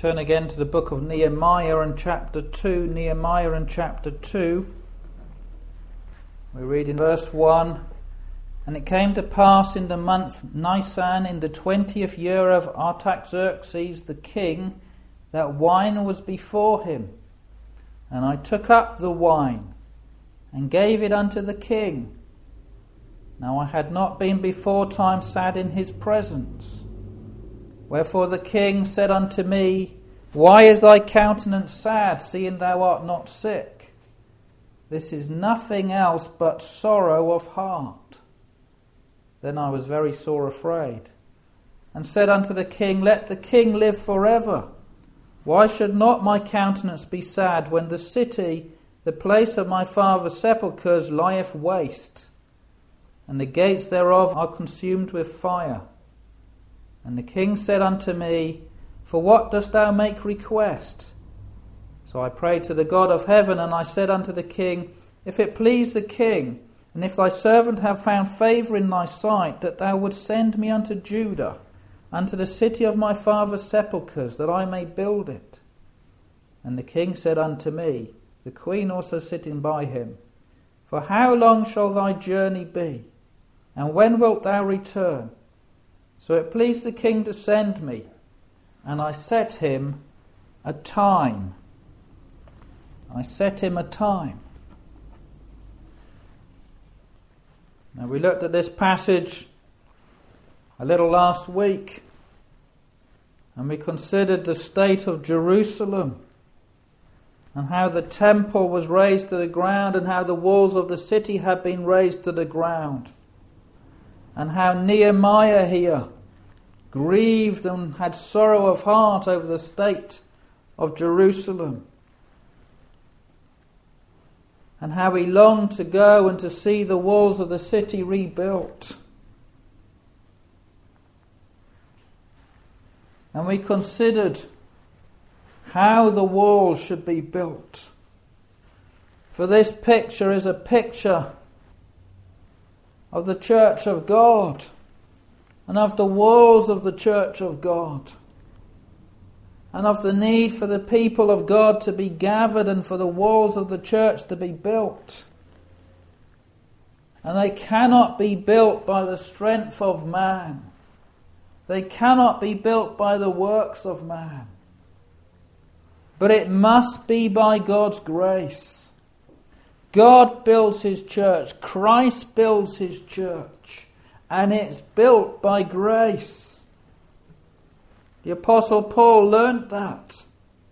turn again to the book of Nehemiah and chapter 2. Nehemiah and chapter 2. We read in verse 1. And it came to pass in the month Nisan, in the 20th year of Artaxerxes the king, that wine was before him. And I took up the wine, and gave it unto the king. Now I had not been before time sad in his presence. Wherefore the king said unto me, Why is thy countenance sad, seeing thou art not sick? This is nothing else but sorrow of heart. Then I was very sore afraid, and said unto the king, Let the king live forever. Why should not my countenance be sad, when the city, the place of my father's sepulchres, lieth waste, and the gates thereof are consumed with fire? And the king said unto me, For what dost thou make request? So I prayed to the God of heaven, and I said unto the king, If it please the king, and if thy servant have found favour in thy sight, that thou wouldst send me unto Judah, unto the city of my father's sepulchres, that I may build it. And the king said unto me, the queen also sitting by him, For how long shall thy journey be? And when wilt thou return? So it pleased the king to send me, and I set him a time. I set him a time. Now we looked at this passage a little last week, and we considered the state of Jerusalem, and how the temple was razed to the ground, and how the walls of the city had been razed to the ground, and how Nehemiah here grieved and had sorrow of heart over the state of Jerusalem, and how he longed to go and to see the walls of the city rebuilt. And we considered how the walls should be built. For this picture is a picture of the church of God and of the walls of the church of God, and of the need for the people of God to be gathered and for the walls of the church to be built. And they cannot be built by the strength of man. They cannot be built by the works of man. But it must be by God's grace. God builds his church. Christ builds his church. And it's built by grace. The Apostle Paul learnt that.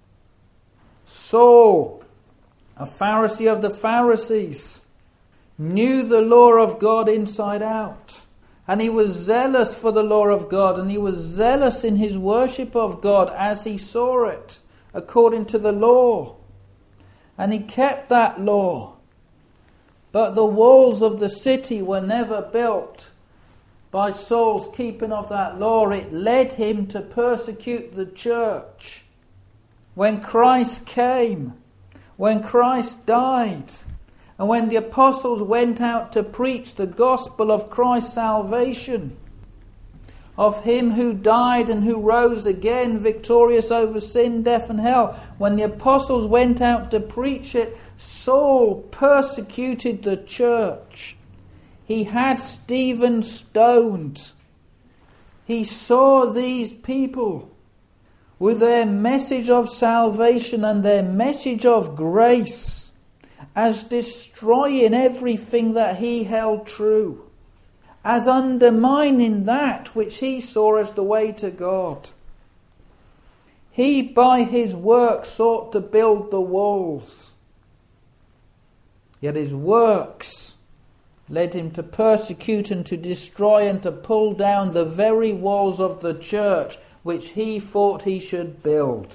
Saul, a Pharisee of the Pharisees, knew the law of God inside out. And he was zealous for the law of God, and he was zealous in his worship of God as he saw it, according to the law. And he kept that law. But the walls of the city were never built by Saul's keeping of that law. It led him to persecute the church. When Christ came, when Christ died, and when the apostles went out to preach the gospel of Christ's salvation, of him who died and who rose again, victorious over sin, death and hell, when the apostles went out to preach it, Saul persecuted the church. He had Stephen stoned. He saw these people with their message of salvation and their message of grace as destroying everything that he held true, as undermining that which he saw as the way to God. He, by his work, sought to build the walls. Yet his works led him to persecute and to destroy and to pull down the very walls of the church which he thought he should build.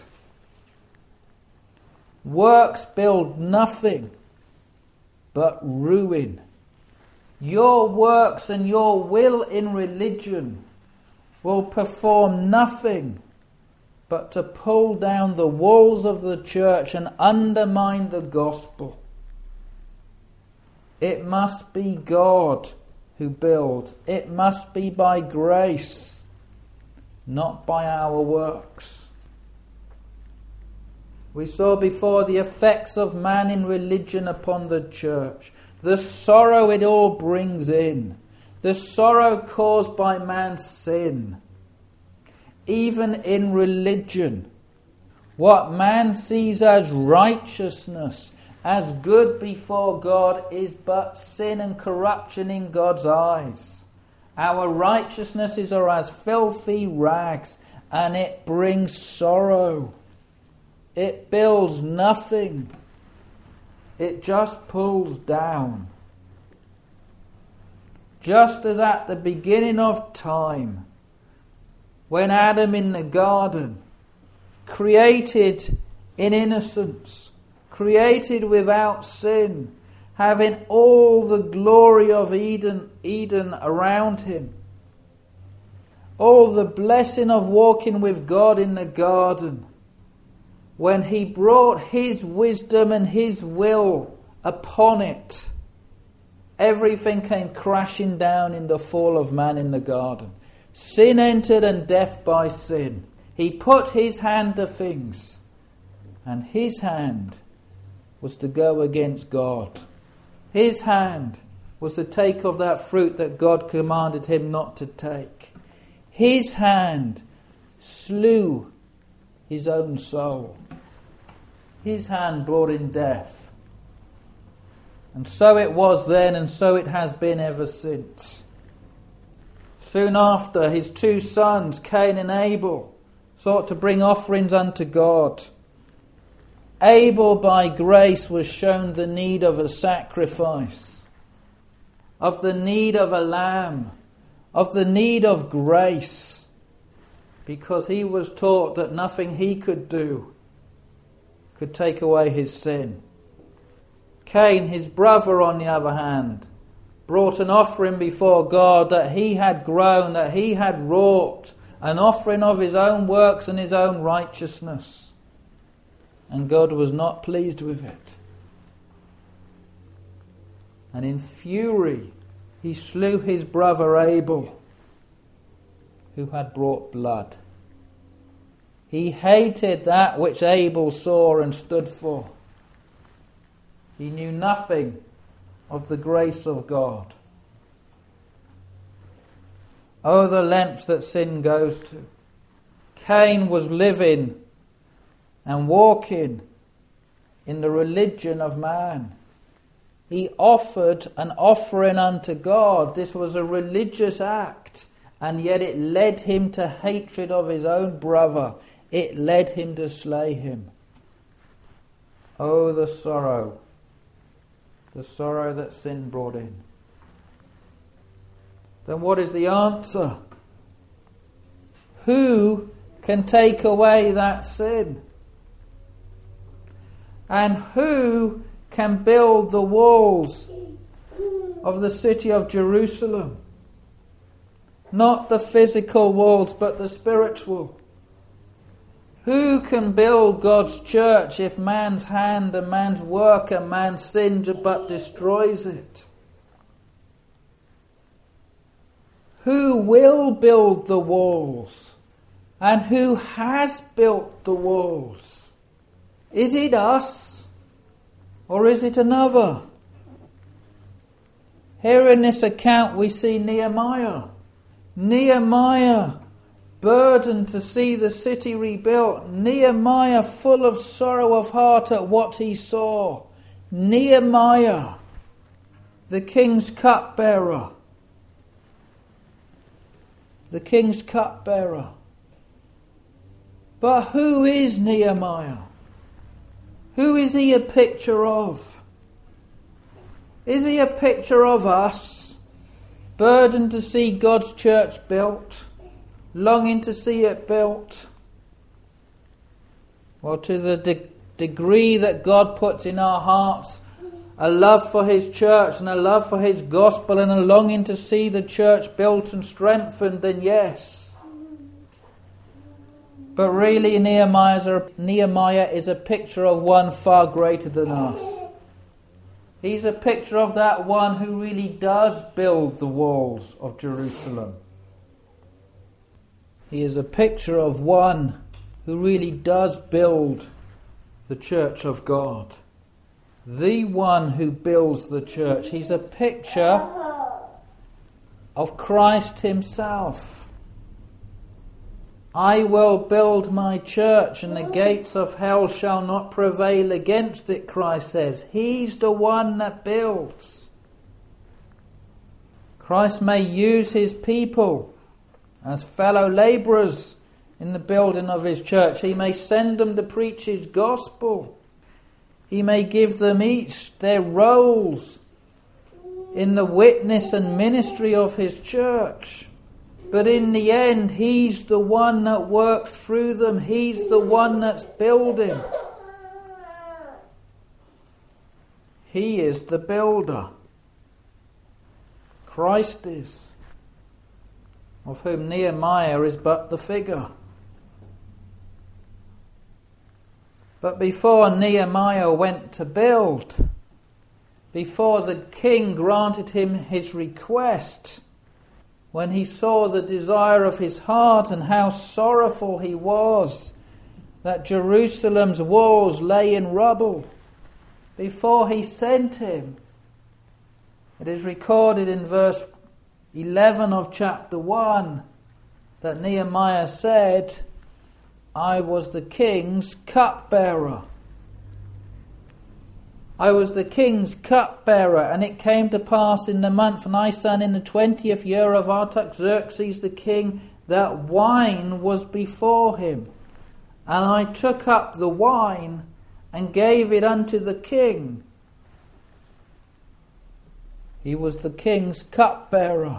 Works build nothing but ruin. Your works and your will in religion will perform nothing but to pull down the walls of the church and undermine the gospel. It must be God who builds. It must be by grace, not by our works. We saw before the effects of man in religion upon the church. The sorrow it all brings in. The sorrow caused by man's sin. Even in religion, what man sees as righteousness, as good before God, is but sin and corruption in God's eyes. Our righteousnesses are as filthy rags, and it brings sorrow. It builds nothing. It just pulls down. Just as at the beginning of time, when Adam in the garden, created in innocence, created without sin, having all the glory of Eden around him, all the blessing of walking with God in the garden, when he brought his wisdom and his will upon it, everything came crashing down in the fall of man in the garden. Sin entered, and death by sin. He put his hand to things, and his hand was to go against God. His hand was to take of that fruit that God commanded him not to take. His hand slew his own soul. His hand brought in death. And so it was then, and so it has been ever since. Soon after, his two sons, Cain and Abel, sought to bring offerings unto God. Abel, by grace, was shown the need of a sacrifice, of the need of a lamb, of the need of grace, because he was taught that nothing he could do could take away his sin. Cain, his brother, on the other hand, brought an offering before God that he had grown, that he had wrought, an offering of his own works and his own righteousness. And God was not pleased with it. And in fury, he slew his brother Abel, who had brought blood. He hated that which Abel saw and stood for. He knew nothing of the grace of God. Oh, the lengths that sin goes to. Cain was living and walking in the religion of man. He offered an offering unto God. This was a religious act, and yet it led him to hatred of his own brother. It led him to slay him. Oh, the sorrow that sin brought in. Then what is the answer? Who can take away that sin? And who can build the walls of the city of Jerusalem? Not the physical walls, but the spiritual. Who can build God's church if man's hand and man's work and man's sin but destroys it? Who will build the walls? And who has built the walls? Is it us? Or is it another? Here in this account we see Nehemiah. Nehemiah burdened to see the city rebuilt. Nehemiah full of sorrow of heart at what he saw. Nehemiah, the king's cupbearer. The king's cupbearer. But who is Nehemiah? Who is he a picture of? Is he a picture of us, burdened to see God's church built, longing to see it built? Well, to the degree that God puts in our hearts a love for his church and a love for his gospel and a longing to see the church built and strengthened, then yes. But really Nehemiah is a picture of one far greater than us. He's a picture of that one who really does build the walls of Jerusalem. He is a picture of one who really does build the church of God. The one who builds the church. He's a picture of Christ himself. I will build my church and the gates of hell shall not prevail against it, Christ says. He's the one that builds. Christ may use his people as fellow labourers in the building of his church. He may send them to preach his gospel. He may give them each their roles in the witness and ministry of his church. But in the end, he's the one that works through them. He's the one that's building. He is the builder. Christ is, of whom Nehemiah is but the figure. But before Nehemiah went to build, before the king granted him his request, when he saw the desire of his heart and how sorrowful he was that Jerusalem's walls lay in rubble, before he sent him, it is recorded in verse 11 of chapter 1 that Nehemiah said, I was the king's cupbearer. I was the king's cupbearer, and it came to pass in the month Nisan, in the 20th year of Artaxerxes the king, that wine was before him. And I took up the wine and gave it unto the king. He was the king's cupbearer.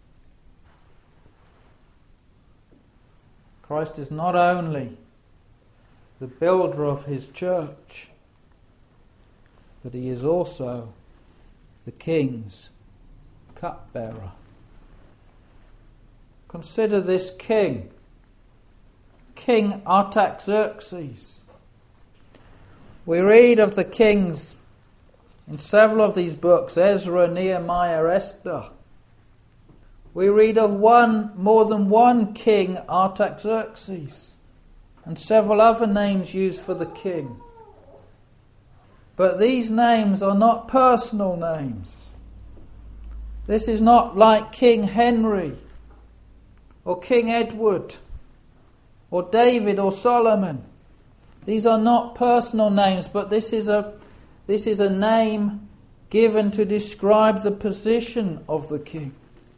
Christ is not only the builder of his church, but he is also the king's cupbearer. Consider this king, King Artaxerxes. We read of the kings in several of these books, Ezra, Nehemiah, Esther. We read of more than one king, Artaxerxes, and several other names used for the king. But these names are not personal names. This is not like King Henry or King Edward or David or Solomon. These are not personal names, but this is a name given to describe the position of the king.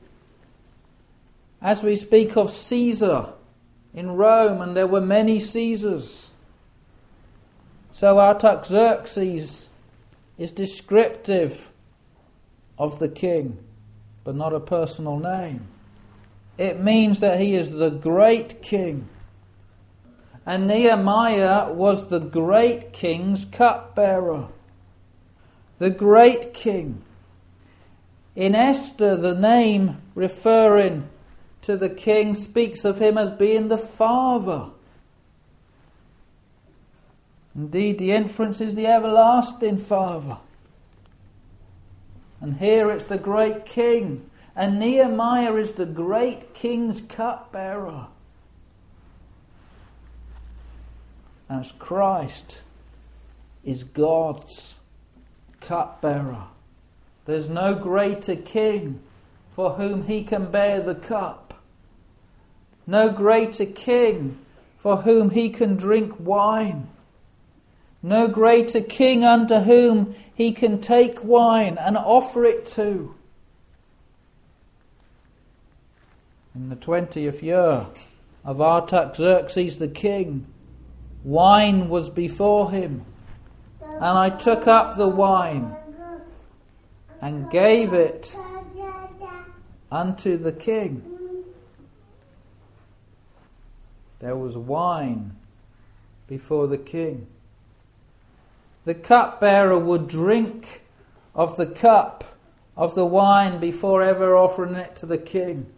As we speak of Caesar in Rome, and there were many Caesars, so Artaxerxes is descriptive of the king, but not a personal name. It means that he is the great king. And Nehemiah was the great king's cupbearer. The great king. In Esther, the name referring to the king speaks of him as being the father. Indeed, the inference is the everlasting Father. And here it's the great king. And Nehemiah is the great king's cupbearer. As Christ is God's cupbearer. There's no greater king for whom he can bear the cup. No greater king for whom he can drink wine. No greater king unto whom he can take wine and offer it to. In the 20th year of Artaxerxes the king, wine was before him, and I took up the wine and gave it unto the king. There was wine before the king. The cupbearer would drink of the cup of the wine before ever offering it to the king.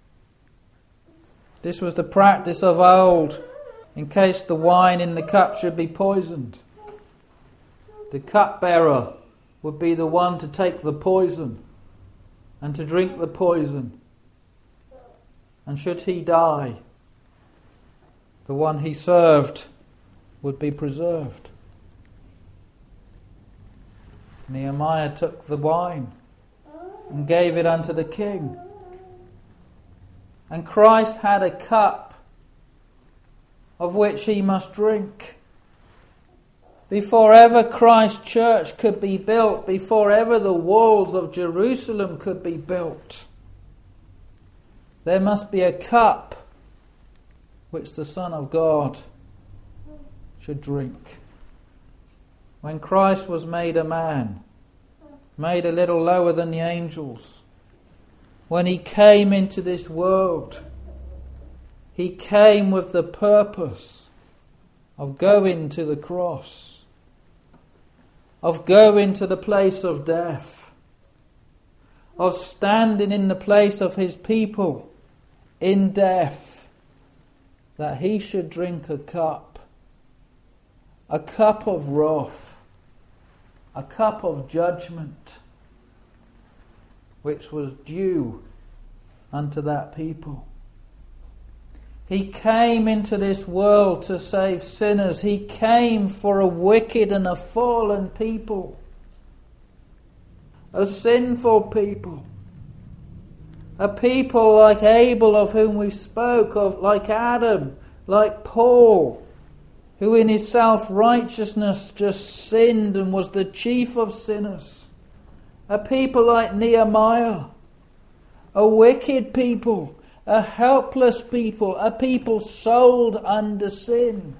This was the practice of old, in case the wine in the cup should be poisoned. The cupbearer would be the one to take the poison and to drink the poison. And should he die, the one he served would be preserved. Nehemiah took the wine and gave it unto the king. And Christ had a cup of which he must drink. Before ever Christ's church could be built, before ever the walls of Jerusalem could be built, there must be a cup which the Son of God should drink. When Christ was made a man, made a little lower than the angels, when he came into this world, he came with the purpose of going to the cross, of going to the place of death, of standing in the place of his people in death, that he should drink a cup of wrath, a cup of judgment, which was due unto that people. He came into this world to save sinners. He came for a wicked and a fallen people, a sinful people, a people like Abel, of whom we spoke of, like Adam, like Paul, who in his self-righteousness just sinned and was the chief of sinners. A people like Nehemiah, a wicked people, a helpless people, a people sold under sin.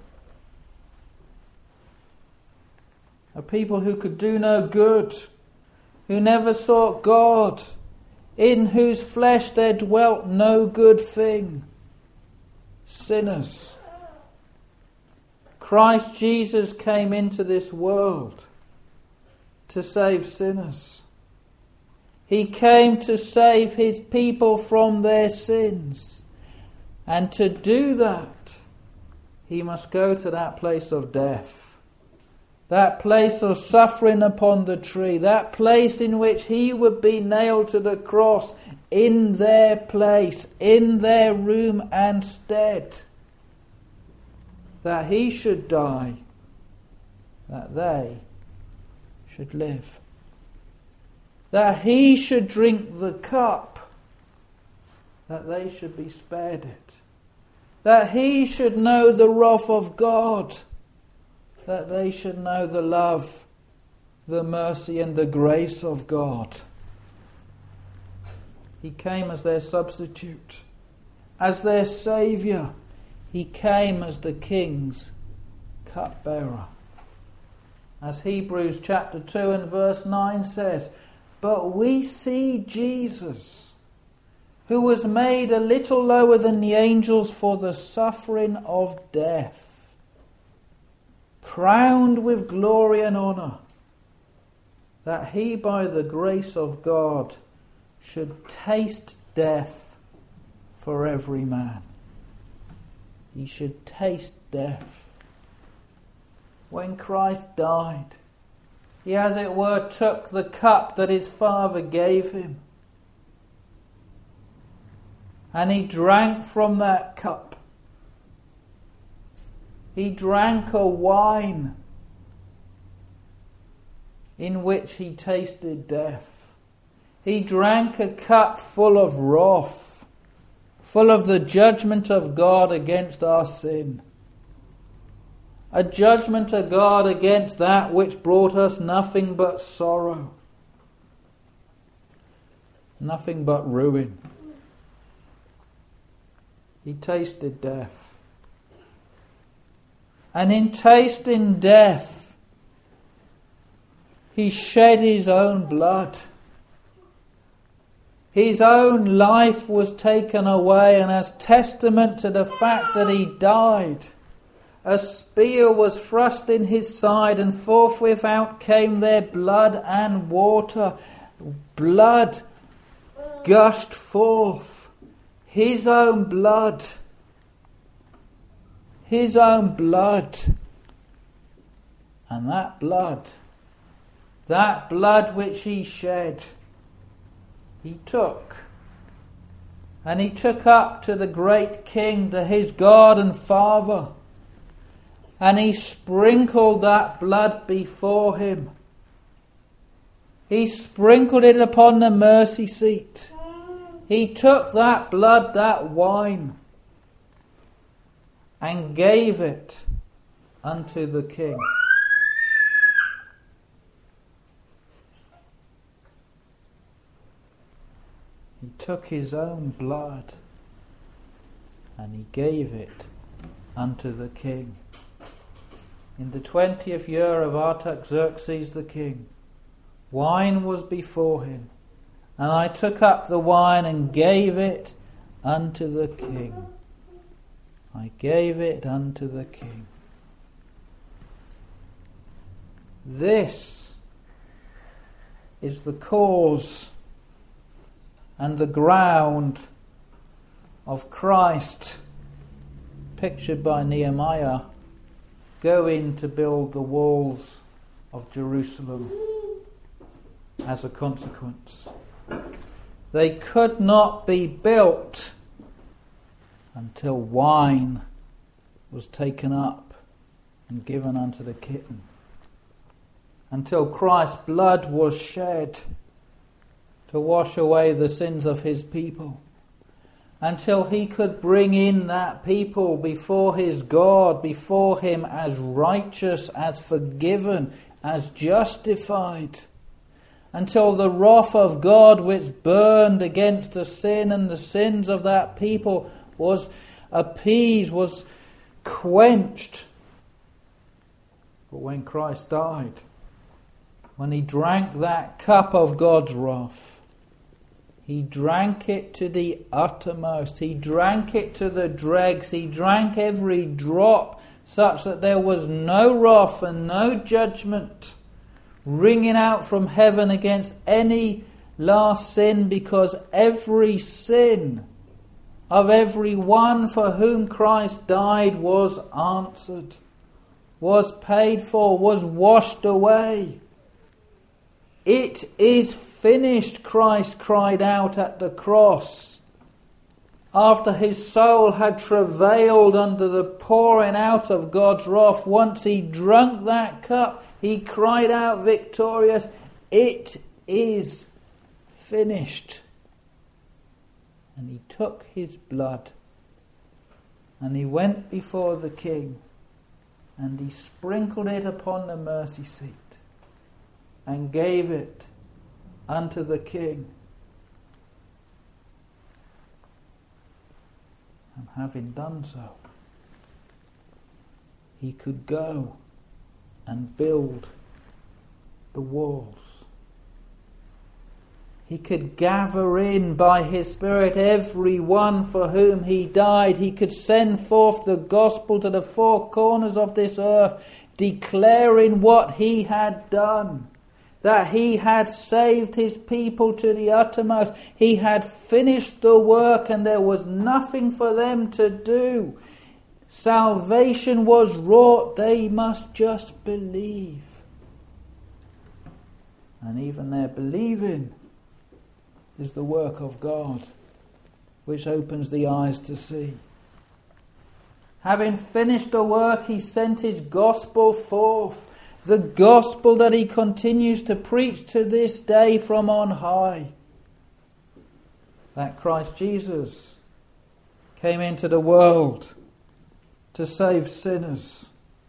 A people who could do no good, who never sought God, in whose flesh there dwelt no good thing. Sinners. Christ Jesus came into this world to save sinners. He came to save his people from their sins. And to do that, he must go to that place of death. That place of suffering upon the tree. That place in which he would be nailed to the cross in their place, in their room and stead. That he should die, that they should live. That he should drink the cup, that they should be spared it. That he should know the wrath of God, that they should know the love, the mercy and the grace of God. He came as their substitute, as their Saviour. He came as the King's cupbearer. As Hebrews chapter 2 and verse 9 says, but we see Jesus, who was made a little lower than the angels for the suffering of death, crowned with glory and honour, that he by the grace of God should taste death for every man. He should taste death. When Christ died, he, as it were, took the cup that his Father gave him, and he drank from that cup. He drank a wine in which he tasted death. He drank a cup full of wrath, full of the judgment of God against our sin. A judgment of God against that which brought us nothing but sorrow, nothing but ruin. He tasted death. And in tasting death, he shed his own blood. His own life was taken away, and as testament to the fact that he died, a spear was thrust in his side, and forthwith out came there blood and water. Blood gushed forth. His own blood. His own blood. And that blood which he shed, he took. And he took up to the great King, to his God and Father. And he sprinkled that blood before him. He sprinkled it upon the mercy seat. He took that blood, that wine, and gave it unto the King. He took his own blood and he gave it unto the King. In the 20th year of Artaxerxes the king, wine was before him, and I took up the wine and gave it unto the King. I gave it unto the King. This is the cause and the ground of Christ, pictured by Nehemiah, going to build the walls of Jerusalem as a consequence. They could not be built until wine was taken up and given unto the King, until Christ's blood was shed to wash away the sins of his people, until he could bring in that people before his God, before him as righteous, as forgiven, as justified, until the wrath of God which burned against the sin and the sins of that people was appeased, was quenched. But when Christ died, when he drank that cup of God's wrath, he drank it to the uttermost. He drank it to the dregs. He drank every drop, such that there was no wrath and no judgment ringing out from heaven against any last sin, because every sin of every one for whom Christ died was answered, was paid for, was washed away. It is finished, Christ cried out at the cross. After his soul had travailed under the pouring out of God's wrath, once he drunk that cup, he cried out victorious, "It is finished." And he took his blood and he went before the King and he sprinkled it upon the mercy seat and gave it unto the King. And having done so, he could go and build the walls. He could gather in by his Spirit every one for whom he died. He could send forth the gospel to the four corners of this earth, declaring what he had done. That he had saved his people to the uttermost. He had finished the work and there was nothing for them to do. Salvation was wrought. They must just believe. And even their believing is the work of God, which opens the eyes to see. Having finished the work, he sent his gospel forth. The gospel that he continues to preach to this day from on high. That Christ Jesus came into the world to save sinners.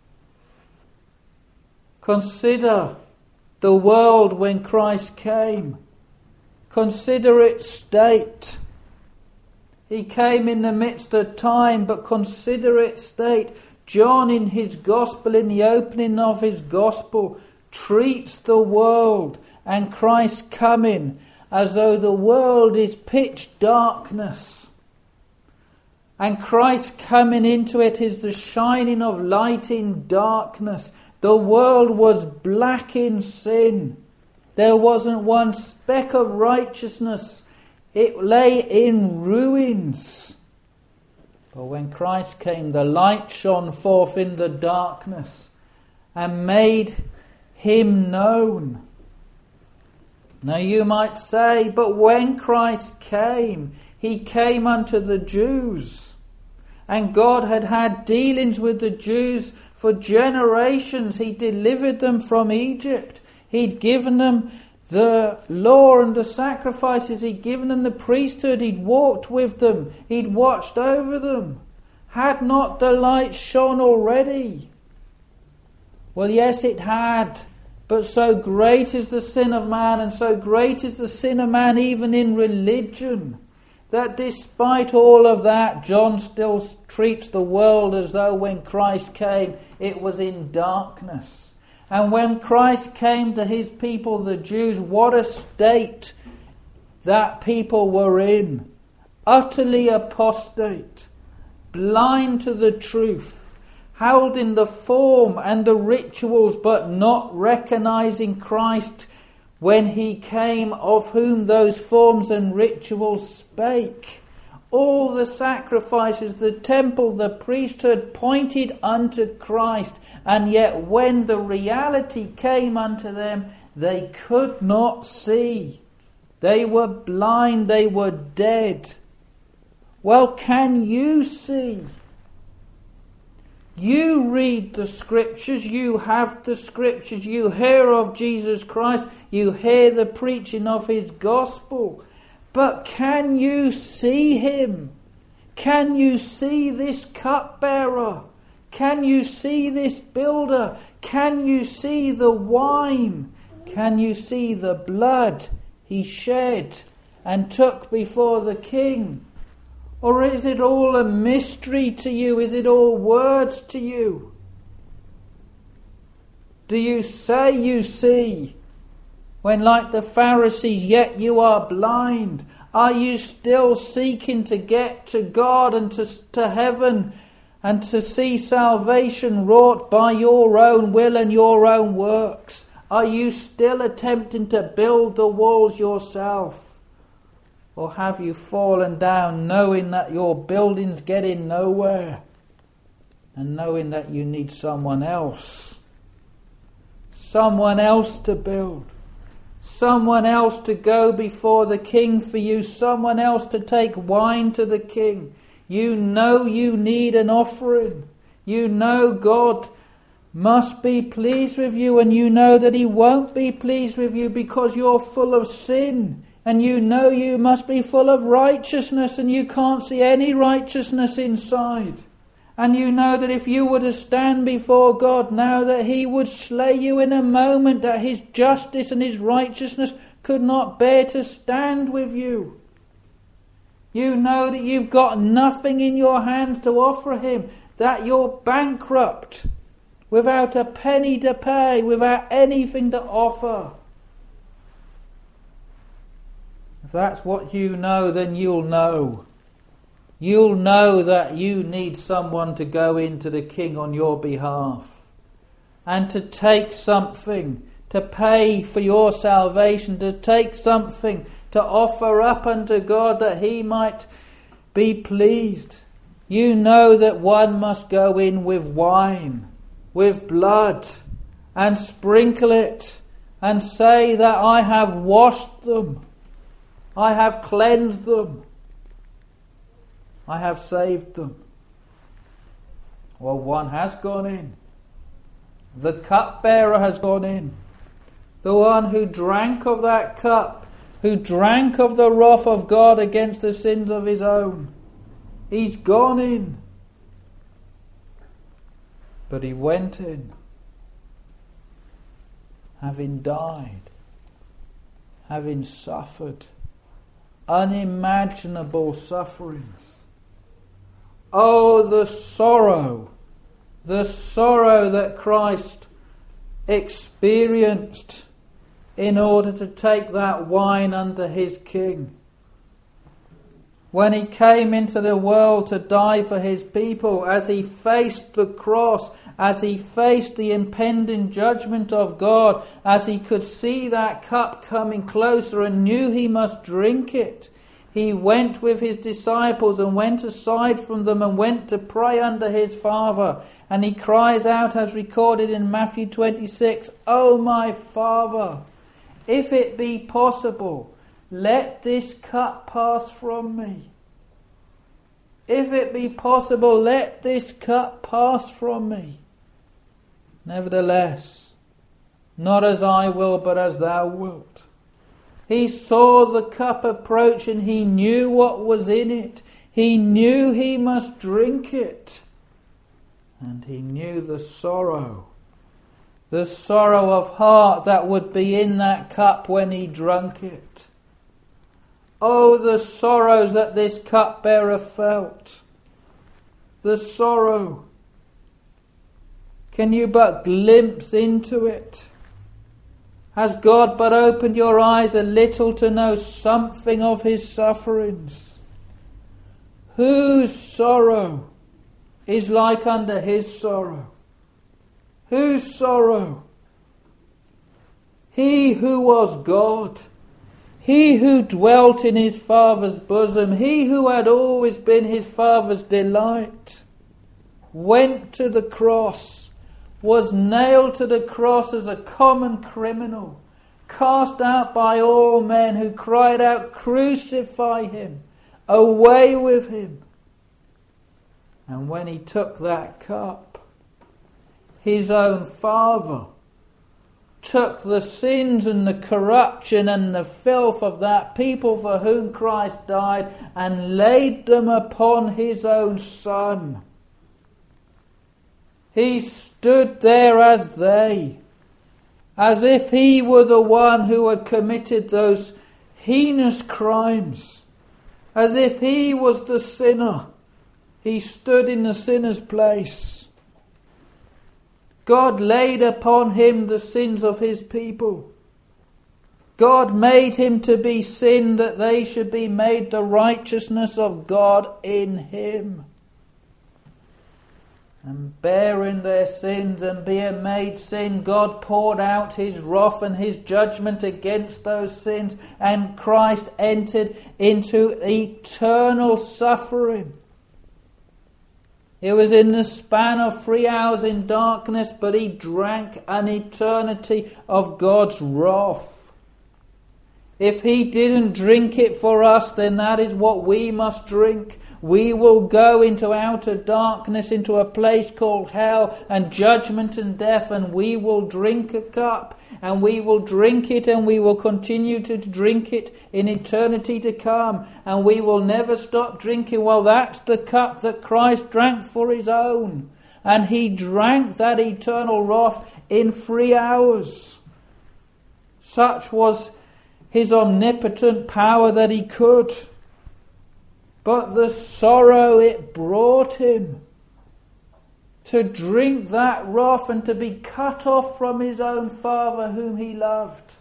Consider the world when Christ came. Consider its state. He came in the midst of time, but consider its state. John, in his gospel, in the opening of his gospel, treats the world and Christ's coming as though the world is pitch darkness. And Christ coming into it is the shining of light in darkness. The world was black in sin. There wasn't one speck of righteousness. It lay in ruins. But when Christ came, the light shone forth in the darkness and made him known. Now you might say, but when Christ came, he came unto the Jews. And God had had dealings with the Jews for generations. He delivered them from Egypt. He'd given them the law and the sacrifices. He'd given them the priesthood. He'd walked with them. He'd watched over them. Had not the light shone already? Well, yes, it had. But so great is the sin of man, and so great is the sin of man even in religion, that despite all of that, John still treats the world as though when Christ came, it was in darkness. And when Christ came to his people, the Jews, what a state that people were in. Utterly apostate, blind to the truth, held in the form and the rituals, but not recognizing Christ when he came, of whom those forms and rituals spake. All the sacrifices, the temple, the priesthood pointed unto Christ, and yet when the reality came unto them, they could not see. They were blind, they were dead. Well, can you see? You read the scriptures, you have the scriptures, you hear of Jesus Christ, you hear the preaching of his gospel. But can you see him? Can you see this cupbearer? Can you see this builder? Can you see the wine? Can you see the blood he shed and took before the king? Or is it all a mystery to you? Is it all words to you? Do you say you see, when like the Pharisees, yet you are blind? Are you still seeking to get to God and to heaven and to see salvation wrought by your own will and your own works? Are you still attempting to build the walls yourself? Or have you fallen down knowing that your building's getting nowhere and knowing that you need someone else? Someone else to build. Someone else to go before the king for you. Someone else to take wine to the king. You know you need an offering. You know God must be pleased with you, and you know that he won't be pleased with you because you're full of sin. And you know you must be full of righteousness, and you can't see any righteousness inside. And you know that if you were to stand before God now, that he would slay you in a moment, that his justice and his righteousness could not bear to stand with you. You know that you've got nothing in your hands to offer him, that you're bankrupt, without a penny to pay, without anything to offer. If that's what you know, then you'll know. You'll know that you need someone to go into the king on your behalf and to take something, to pay for your salvation, to take something, to offer up unto God that he might be pleased. You know that one must go in with wine, with blood, and sprinkle it and say that I have washed them. I have cleansed them. I have saved them. Well, one has gone in. The cupbearer has gone in. The one who drank of that cup, who drank of the wrath of God against the sins of his own. He's gone in. But he went in, having died, having suffered unimaginable sufferings. Oh, the sorrow that Christ experienced in order to take that wine unto his king. When he came into the world to die for his people, as he faced the cross, as he faced the impending judgment of God, as he could see that cup coming closer and knew he must drink it, he went with his disciples and went aside from them and went to pray unto his Father. And he cries out, as recorded in Matthew 26, "O my Father, if it be possible, let this cup pass from me. If it be possible, let this cup pass from me. Nevertheless, not as I will, but as thou wilt." He saw the cup approach and he knew what was in it. He knew he must drink it. And he knew the sorrow of heart that would be in that cup when he drank it. Oh, the sorrows that this cupbearer felt. The sorrow. Can you but glimpse into it? Has God but opened your eyes a little to know something of his sufferings? Whose sorrow is like unto his sorrow? Whose sorrow? He who was God, he who dwelt in his Father's bosom, he who had always been his Father's delight, went to the cross, was nailed to the cross as a common criminal, cast out by all men who cried out, "Crucify him, away with him." And when he took that cup, his own Father took the sins and the corruption and the filth of that people for whom Christ died and laid them upon his own Son. He stood there as they, as if he were the one who had committed those heinous crimes, as if he was the sinner. He stood in the sinner's place. God laid upon him the sins of his people. God made him to be sin that they should be made the righteousness of God in him. And bearing their sins and being made sin, God poured out his wrath and his judgment against those sins, and Christ entered into eternal suffering. It was in the span of 3 hours in darkness, but he drank an eternity of God's wrath. If he didn't drink it for us, then that is what we must drink. We will go into outer darkness, into a place called hell and judgment and death, and we will drink a cup, and we will drink it, and we will continue to drink it in eternity to come, and we will never stop drinking. Well, that's the cup that Christ drank for his own, and he drank that eternal wrath in 3 hours. Such was his omnipotent power that he could. But the sorrow it brought him to drink that wrath and to be cut off from his own Father whom he loved.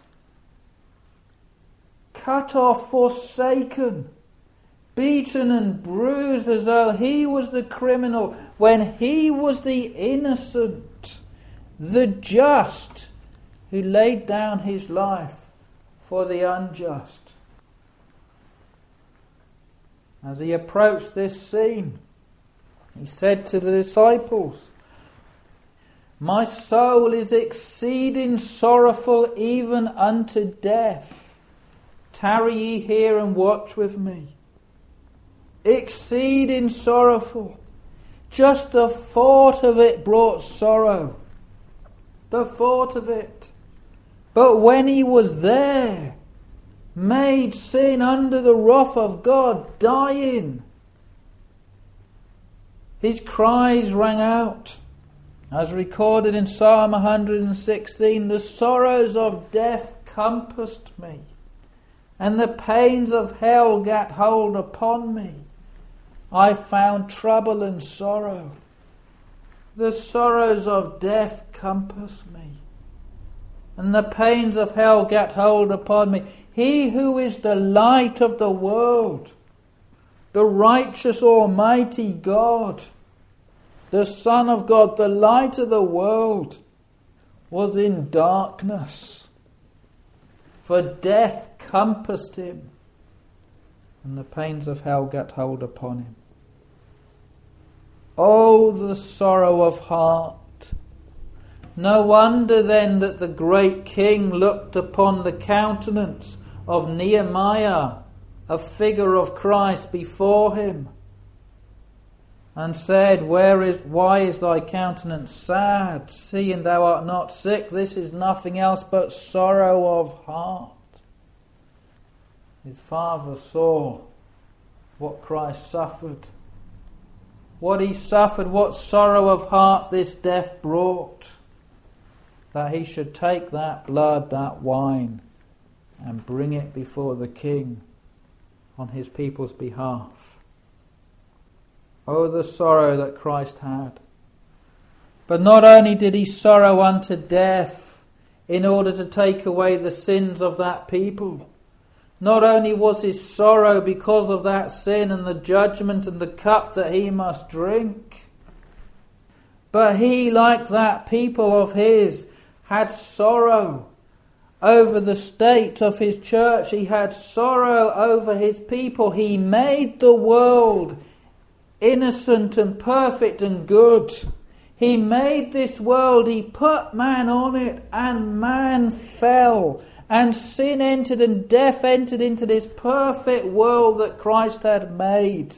Cut off, forsaken, beaten and bruised as though he was the criminal when he was the innocent, the just, who laid down his life for the unjust. As he approached this scene, he said to the disciples, "My soul is exceeding sorrowful even unto death. Tarry ye here and watch with me." Exceeding sorrowful. Just the thought of it brought sorrow. The thought of it. But when he was there, made sin under the wrath of God, dying, his cries rang out, as recorded in Psalm 116, "The sorrows of death compassed me, and the pains of hell gat hold upon me. I found trouble and sorrow." The sorrows of death compassed me, and the pains of hell gat hold upon me. He who is the light of the world, the righteous almighty God, the Son of God, the light of the world, was in darkness. For death compassed him, and the pains of hell gat hold upon him. Oh, the sorrow of heart! No wonder then that the great king looked upon the countenance of Nehemiah, a figure of Christ before him, and said, "Why is thy countenance sad, seeing thou art not sick? This is nothing else but sorrow of heart." His Father saw what Christ suffered. What he suffered, what sorrow of heart this death brought. That he should take that blood, that wine, and bring it before the King on his people's behalf. Oh, the sorrow that Christ had. But not only did he sorrow unto death in order to take away the sins of that people. Not only was his sorrow because of that sin and the judgment and the cup that he must drink, but he, like that people of his, had sorrow over the state of his church. He had sorrow over his people. He made the world innocent and perfect and good. He made this world, he put man on it, and man fell. And sin entered and death entered into this perfect world that Christ had made.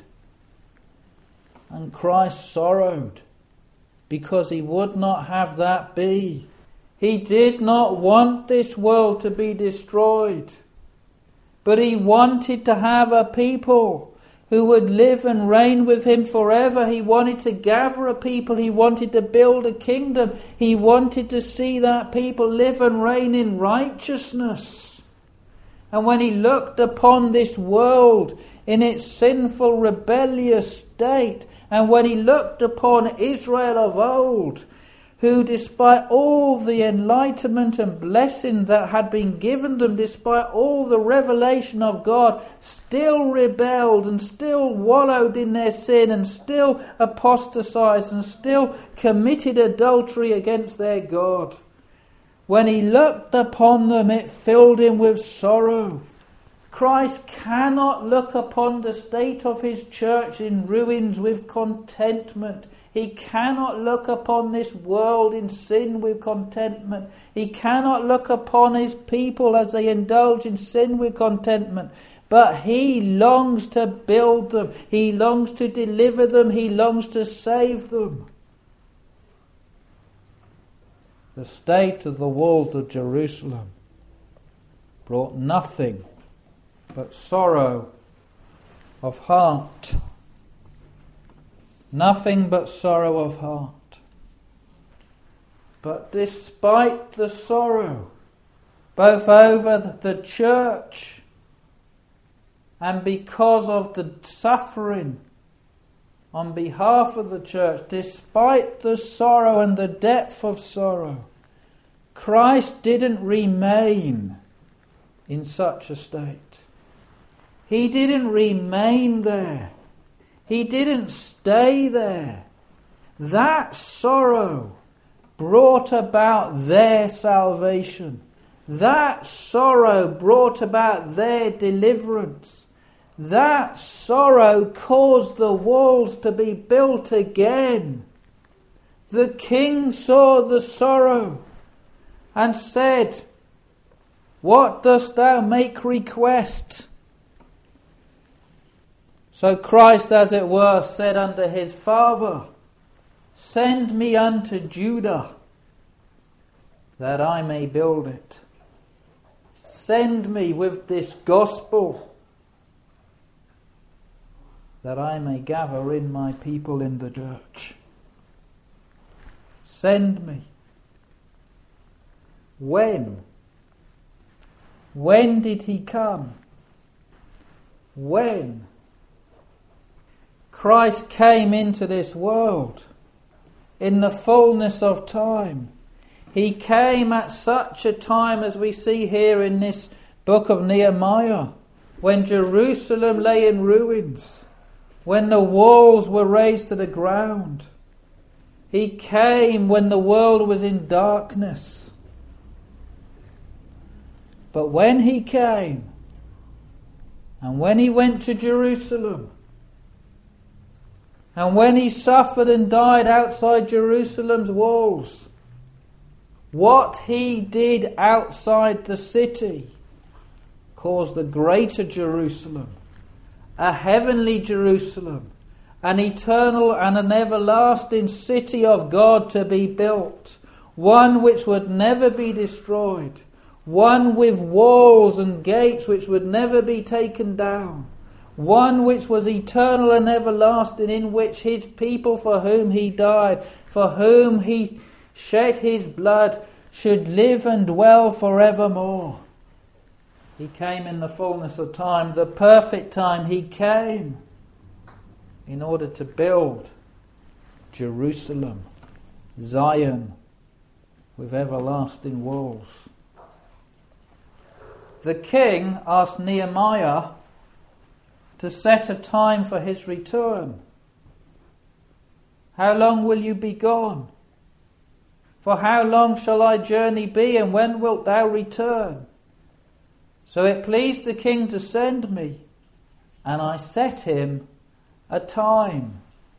And Christ sorrowed because he would not have that be. He did not want this world to be destroyed. But he wanted to have a people who would live and reign with him forever. He wanted to gather a people. He wanted to build a kingdom. He wanted to see that people live and reign in righteousness. And when he looked upon this world in its sinful, rebellious state, and when he looked upon Israel of old, who despite all the enlightenment and blessing that had been given them, despite all the revelation of God, still rebelled and still wallowed in their sin and still apostatized and still committed adultery against their God. When he looked upon them, it filled him with sorrow. Christ cannot look upon the state of his church in ruins with contentment. He cannot look upon this world in sin with contentment. He cannot look upon his people as they indulge in sin with contentment. But he longs to build them. He longs to deliver them. He longs to save them. The state of the walls of Jerusalem brought nothing but sorrow of heart. Nothing but sorrow of heart. But despite the sorrow, both over the church and because of the suffering on behalf of the church, despite the sorrow and the depth of sorrow, Christ didn't remain in such a state. He didn't remain there. He didn't stay there. That sorrow brought about their salvation. That sorrow brought about their deliverance. That sorrow caused the walls to be built again. The king saw the sorrow and said, "What dost thou make request?" So Christ, as it were, said unto his Father, "Send me unto Judah, that I may build it. Send me with this gospel, that I may gather in my people in the church. Send me." When? When did he come? When? Christ came into this world in the fullness of time. He came at such a time as we see here in this book of Nehemiah, when Jerusalem lay in ruins, when the walls were razed to the ground. He came when the world was in darkness. But when he came, and when he went to Jerusalem, and when he suffered and died outside Jerusalem's walls, what he did outside the city caused the greater Jerusalem, a heavenly Jerusalem, an eternal and an everlasting city of God to be built, one which would never be destroyed, one with walls and gates which would never be taken down, one which was eternal and everlasting, in which his people for whom he died, for whom he shed his blood, should live and dwell forevermore. He came in the fullness of time, the perfect time. He came in order to build Jerusalem, Zion, with everlasting walls. The king asked Nehemiah to set a time for his return. How long will you be gone? For how long shall thy journey be, and when wilt thou return? So it pleased the king to send me, and I set him a time.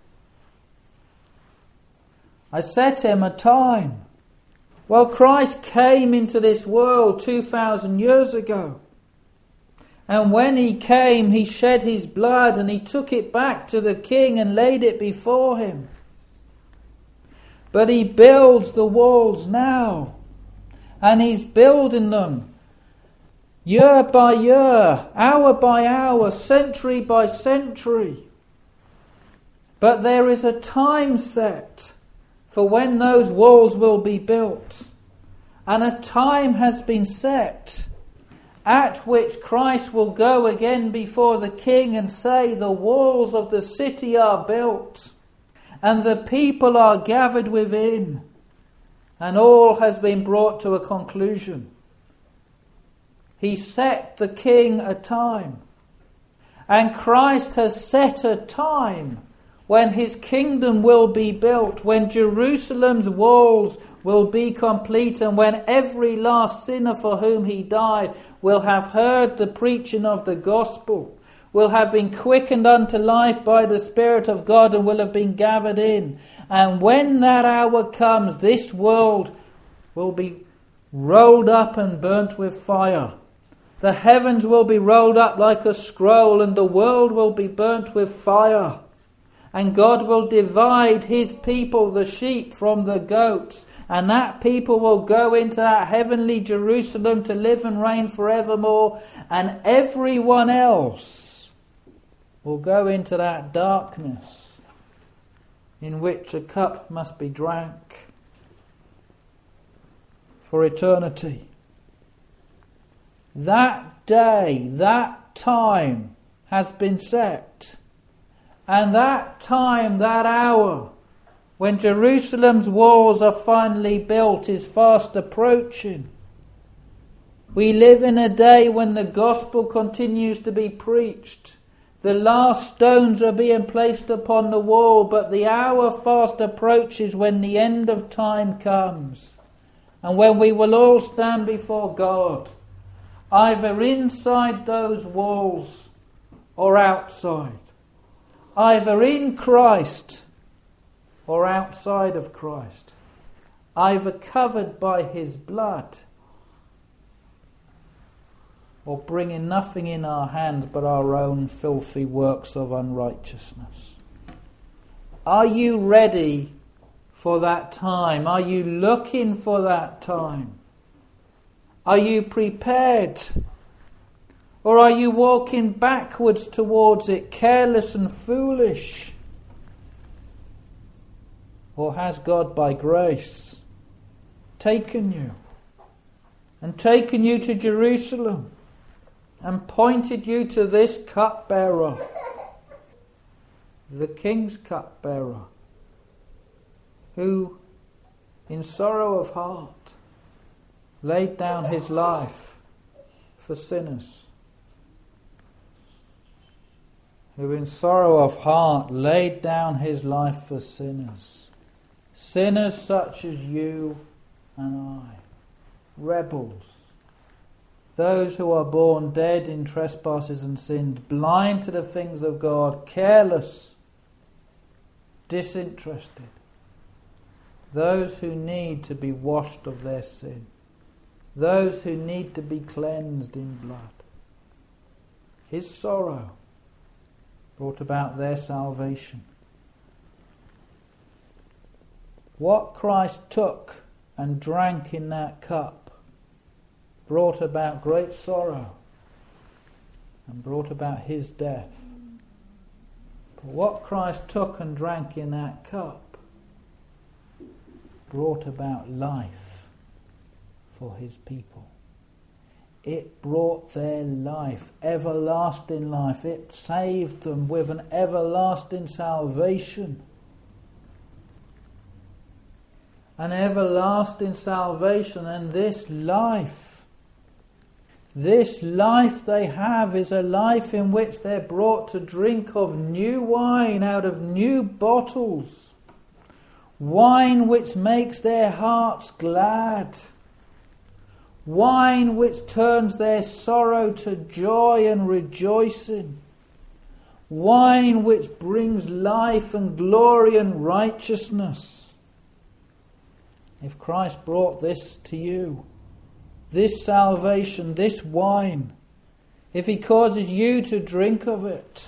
I set him a time. Well, Christ came into this world 2,000 years ago. And when he came, he shed his blood and he took it back to the king and laid it before him. But he builds the walls now. And he's building them year by year, hour by hour, century by century. But there is a time set for when those walls will be built. And a time has been set at which Christ will go again before the king and say, the walls of the city are built, and the people are gathered within, and all has been brought to a conclusion. He set the king a time, and Christ has set a time when his kingdom will be built, when Jerusalem's walls will be complete, and when every last sinner for whom he died will have heard the preaching of the gospel, will have been quickened unto life by the Spirit of God, and will have been gathered in. And when that hour comes, this world will be rolled up and burnt with fire. The heavens will be rolled up like a scroll, and the world will be burnt with fire. And God will divide his people, the sheep, from the goats. And that people will go into that heavenly Jerusalem to live and reign forevermore. And everyone else will go into that darkness in which a cup must be drank for eternity. That day, that time has been set. And that time, that hour, when Jerusalem's walls are finally built, is fast approaching. We live in a day when the gospel continues to be preached. The last stones are being placed upon the wall, but the hour fast approaches when the end of time comes. And when we will all stand before God, either inside those walls or outside. Either in Christ or outside of Christ. Either covered by his blood or bringing nothing in our hands but our own filthy works of unrighteousness. Are you ready for that time? Are you looking for that time? Are you prepared? Or are you walking backwards towards it, careless and foolish? Or has God by grace taken you and taken you to Jerusalem and pointed you to this cupbearer, the King's cupbearer, who in sorrow of heart laid down his life for sinners? Who in sorrow of heart laid down his life for sinners. Sinners such as you and I. Rebels. Those who are born dead in trespasses and sins, blind to the things of God, careless, disinterested. Those who need to be washed of their sin. Those who need to be cleansed in blood. His sorrow brought about their salvation. What Christ took and drank in that cup brought about great sorrow and brought about his death. But what Christ took and drank in that cup brought about life for his people. It brought their life, everlasting life. It saved them with an everlasting salvation. An everlasting salvation, and this life they have is a life in which they're brought to drink of new wine out of new bottles. Wine which makes their hearts glad. Wine which turns their sorrow to joy and rejoicing. Wine which brings life and glory and righteousness. If Christ brought this to you, this salvation, this wine, if he causes you to drink of it,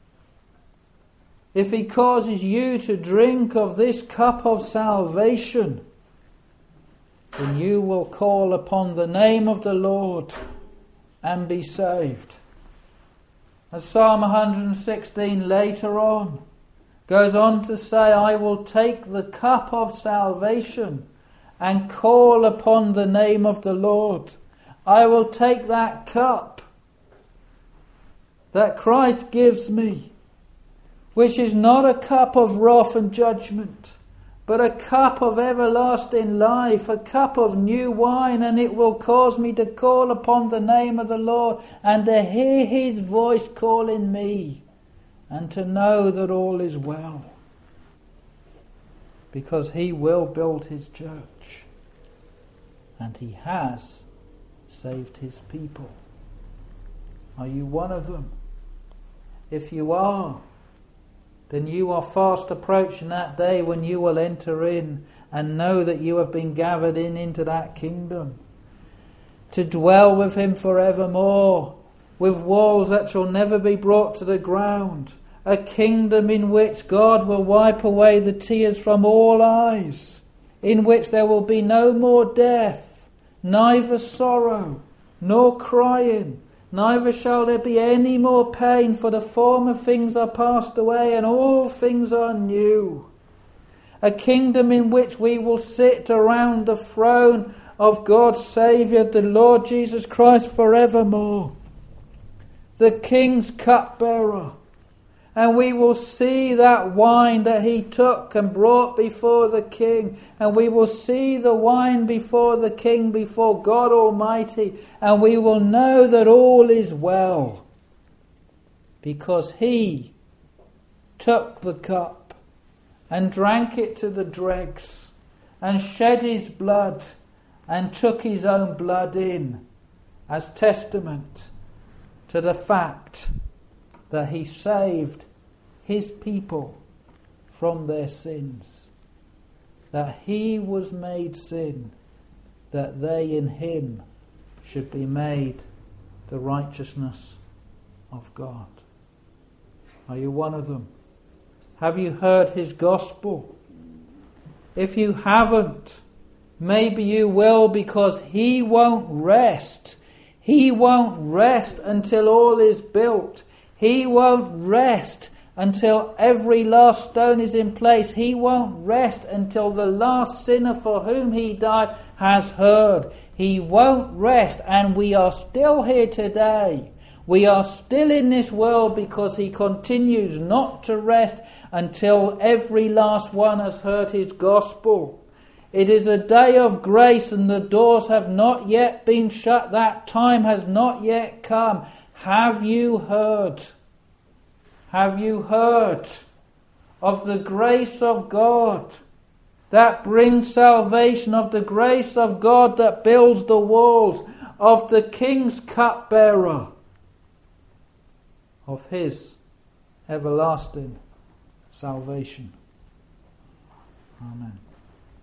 if he causes you to drink of this cup of salvation, then you will call upon the name of the Lord and be saved. As Psalm 116 later on goes on to say, I will take the cup of salvation and call upon the name of the Lord. I will take that cup that Christ gives me, which is not a cup of wrath and judgment, but a cup of everlasting life, a cup of new wine, and it will cause me to call upon the name of the Lord and to hear his voice calling me and to know that all is well. Because he will build his church and he has saved his people. Are you one of them? If you are, then you are fast approaching that day when you will enter in and know that you have been gathered into that kingdom, to dwell with him forevermore, with walls that shall never be brought to the ground, a kingdom in which God will wipe away the tears from all eyes, in which there will be no more death, neither sorrow, nor crying, neither shall there be any more pain, for the former things are passed away, and all things are new. A kingdom in which we will sit around the throne of God's Saviour, the Lord Jesus Christ, forevermore. The King's cupbearer. And we will see that wine that he took and brought before the King. And we will see the wine before the King, before God Almighty. And we will know that all is well. Because he took the cup and drank it to the dregs and shed his blood and took his own blood in as testament to the fact that he saved his people from their sins, that he was made sin, that they in him should be made the righteousness of God. Are you one of them? Have you heard his gospel? If you haven't, maybe you will, because he won't rest. He won't rest until all is built. He won't rest until every last stone is in place. He won't rest until the last sinner for whom he died has heard. He won't rest, and we are still here today. We are still in this world because he continues not to rest until every last one has heard his gospel. It is a day of grace, and the doors have not yet been shut. That time has not yet come. Have you heard? Have you heard of the grace of God that brings salvation, of the grace of God that builds the walls, of the King's cupbearer, of his everlasting salvation? Amen.